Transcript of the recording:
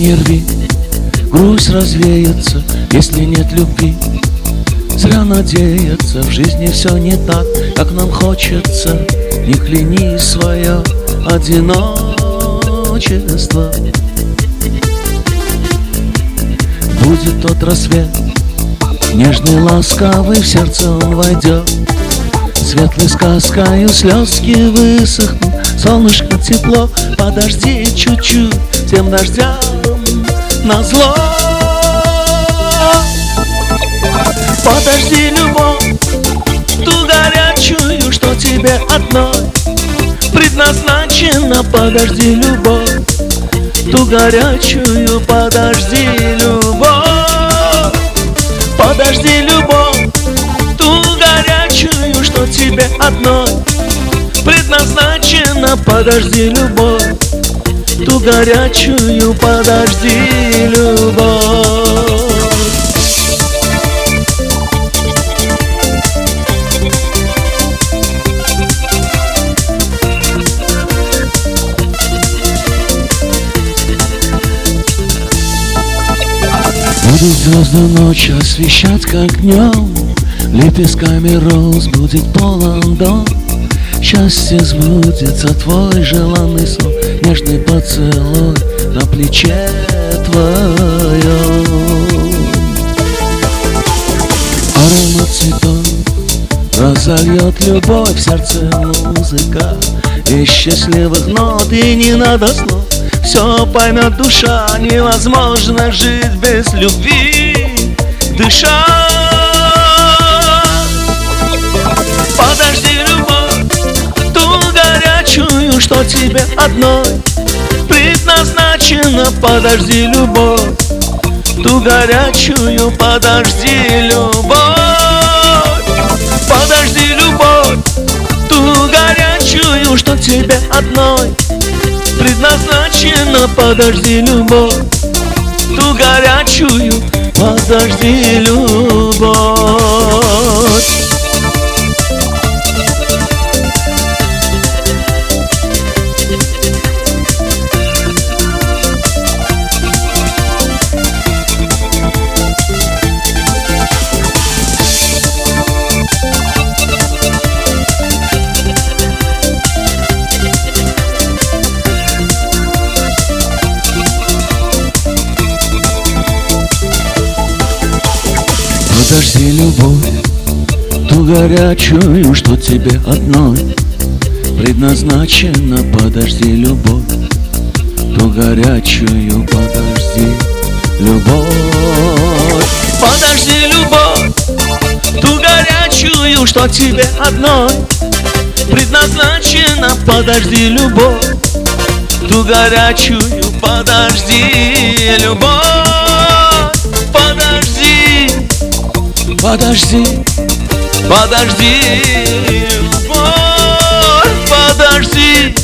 не рви, грусть развеется, если нет любви. Зря надеяться, в жизни все не так, как нам хочется. Не кляни свое одиночество. Будет тот рассвет, нежный, ласковый, в сердце он войдет. Светлой сказкою слезки высохнут, солнышко тепло. Подожди чуть-чуть, тем дождям назло. Подожди любовь, ту горячую, что тебе одной предназначена. Подожди любовь, ту горячую, подожди любовь. Подожди любовь, ту горячую, что тебе одной предназначена. Подожди любовь, ту горячую, подожди любовь. Будут звезды ночь освещать, как днем. Лепестками роз будет полон дом. Счастье сбудется, твой желанный сон, нежный поцелуй на плече твоем. Аромат цветов разольет любовь, в сердце музыка и счастливых нот, и не надо слов. Все поймет душа, невозможно жить без любви, дыша. Подожди любовь, ту горячую, что тебе одной предназначена. Подожди любовь, ту горячую, подожди любовь. Подожди любовь, ту горячую, что тебе одной предназначена. Подожди любовь, ту горячую, подожди любовь. Подожди любовь, ту горячую, что тебе одной предназначена. Подожди любовь, ту горячую, подожди любовь. Подожди любовь, ту горячую, что тебе одной предназначена. Подожди любовь, ту горячую, подожди любовь. Подожди, подожди, подожди, любовь, подожди.